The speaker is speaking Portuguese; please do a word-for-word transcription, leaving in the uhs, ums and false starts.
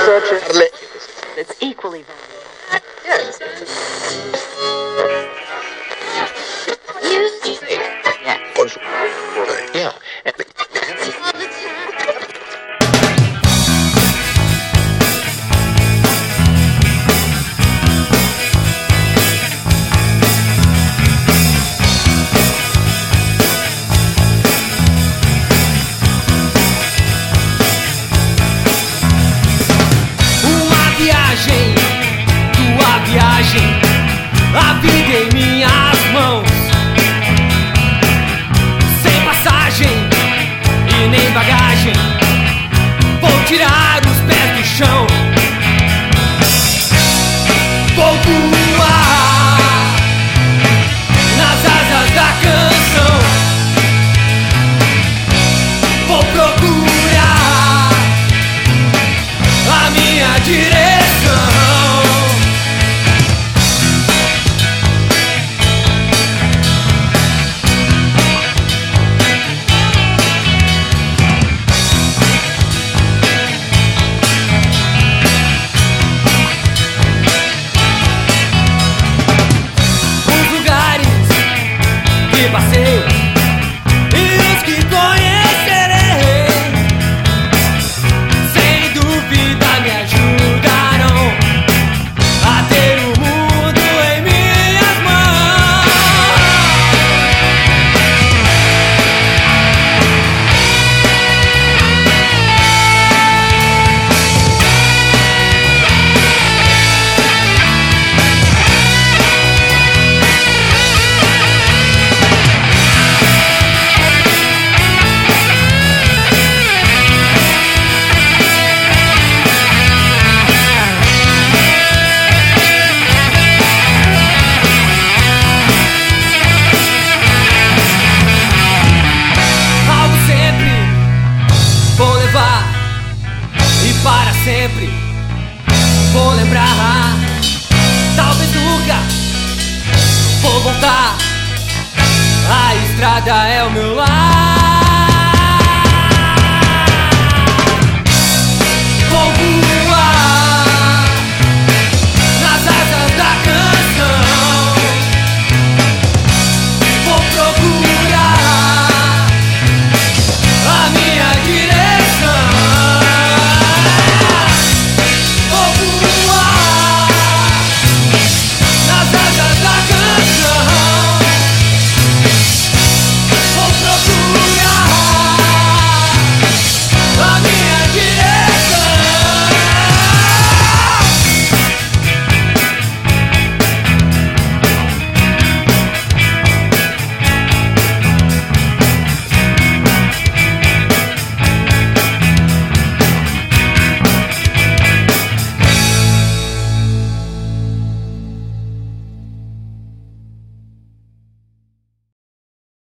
It's equally valuable. Yes. Yeah. Yeah. Viagem, tua viagem, a vida em minhas mãos, sem passagem e nem bagagem, vou tirar os pés do chão, vou voar nas asas da canção, vou procurar a minha direção. Passei e os que conhecerei, sem dúvida me ajudarão a ter o mundo em minhas mãos. E para sempre vou lembrar. Talvez nunca vou voltar. A estrada é o meu lar.